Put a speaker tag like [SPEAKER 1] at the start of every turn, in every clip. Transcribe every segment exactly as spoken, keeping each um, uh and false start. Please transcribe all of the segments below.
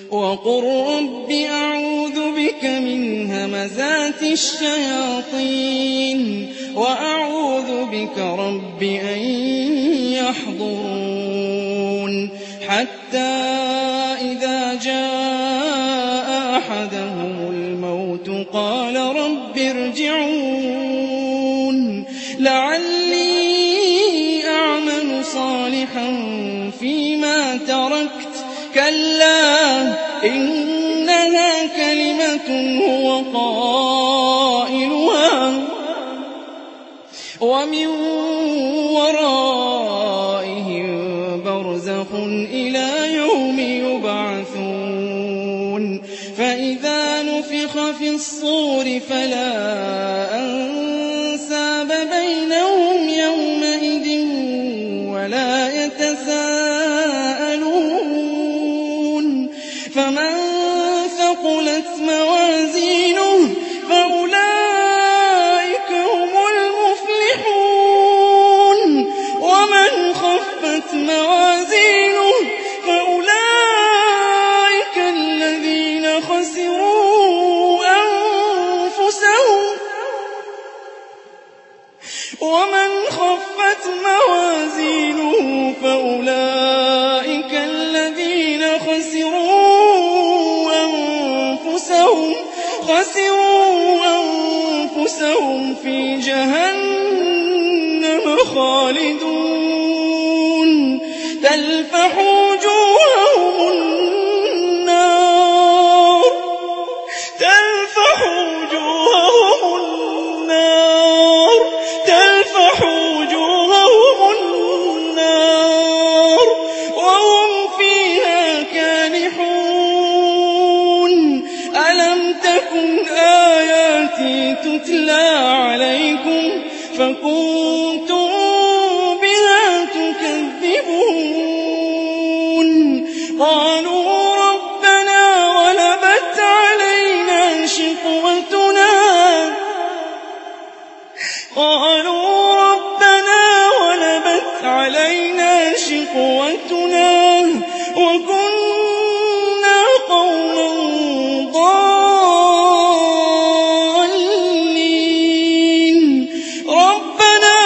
[SPEAKER 1] وقل رب أعوذ بك من همزات الشياطين وأعوذ بك رب أن يحضرون حتى إذا جاء أحدهم الموت قال رب ارجعون لعلي أعمل صالحا فيما تركت كلا إنها كلمة هو قائلها ومن ورائهم برزخ إلى يوم يبعثون فإذا نفخ في الصور فلا أنساب بينهم يومئذ ولا يتساءلون فمن ثقلت موازينه فأولئك هم المفلحون ومن خفت موازينه فأولئك الذين خسروا أنفسهم ومن خفت موازينه فأولئك الذين خسروا أنفسهم خسروا أنفسهم في جهنم خالدون تلفح وجوههم النار تلفح وجوههم النار تلفح وجوههم النار وهم فيها كالحون ألم تكن آياتي تتلى عليكم فكنتم بها تكذبون قالوا ربنا غلبت علينا شقوتنا قالوا ربنا غلبت علينا شقوتنا وكنا قوما ضالين ربنا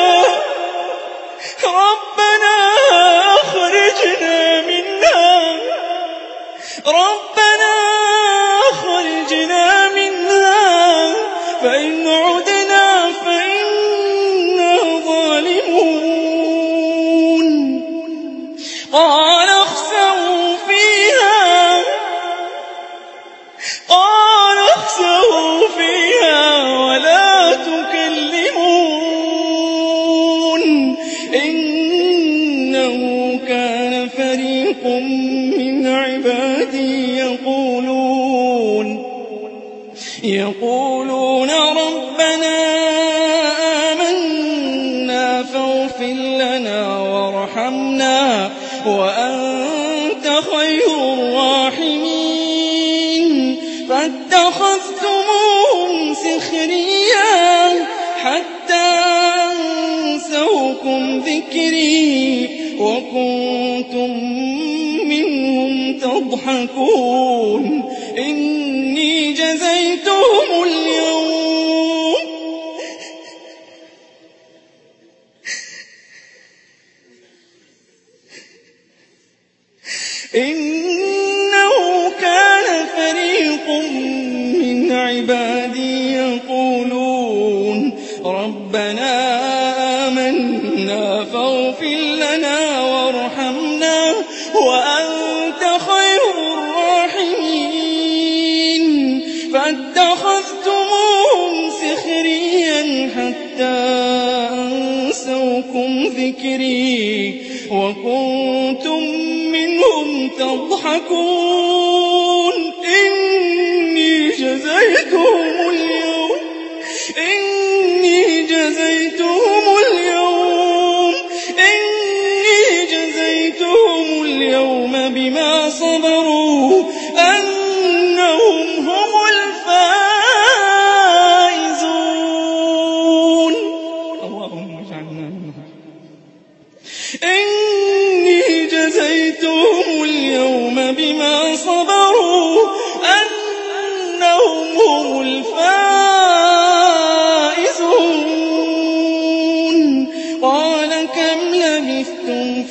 [SPEAKER 1] ربنا أخرجنا منها ربنا أخرجنا منها فإن عدنا فإنا ظالمون قال اخسئوا فيها قال اخسئوا فيها ولا تكلمون إنه كان فريق من عبادي يقولون يقولون ربنا آمنا فاغفر لنا وارحمنا وأنت خير الراحمين فاتخذتموهم سخريا حتى أنسوكم ذكري وكنتم منهم تضحكون إني جزيتهم اليوم إنه كان فريق من عبادي يقولون ربنا آمنا فاغفر لنا وارحمنا وأنت خير الراحمين فاتخذتموهم سخريا حتى أنسوكم ذكري وكنتم منهم تضحكون إني جزيتهم اليوم إني جزيتهم اليوم إني جزيتهم اليوم بما صبروا أنهم هم الفائزون اللهم اجعلنا منهم إني جزيتهم اليوم بما صبروا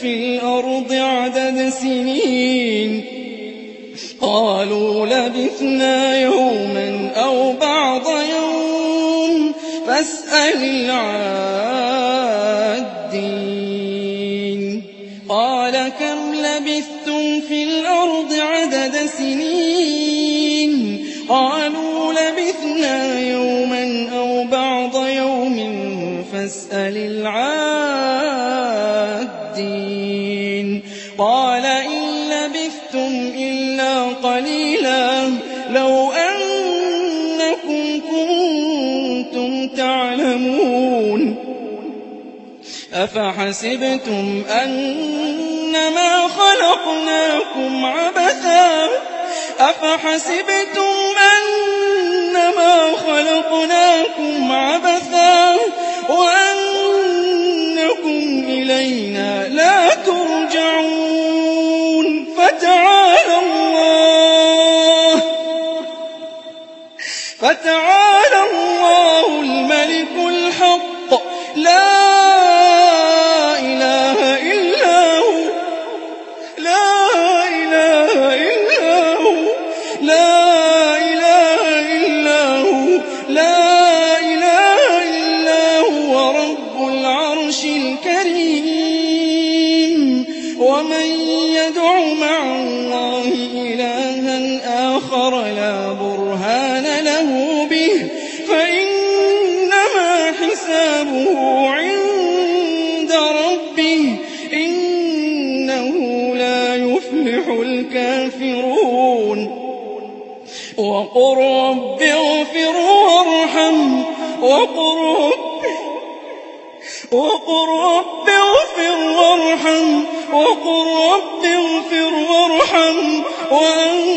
[SPEAKER 1] في الأرض عدد سنين قالوا لبثنا يوما أو بعض يوم فاسأل العادين قال كم لبثتم في الأرض عدد سنين قالوا لبثنا يوما أو بعض يوم فاسأل العادين قال إن لبثتم إلا قليلا لو أنكم كنتم تعلمون أفحسبتم أنما خلقناكم عبثا أفحسبتم أنما خلقناكم عبثا وأنكم إلينا لا ترجعون فتعالى الله فتعالى الله الملك الحق لا إله إلا هو لا إله إلا هو لا إله إلا هو لا إله إلا هو رب العرش الكريم ومن يدع مع الله إلها آخر لا برهان له به فإنما حسابه عند ربه إنه لا يفلح الكافرون وقل رب اغفر وارحم وقل رب وقل رب اغفر وارحم وقل رب اغفر وارحم وأنت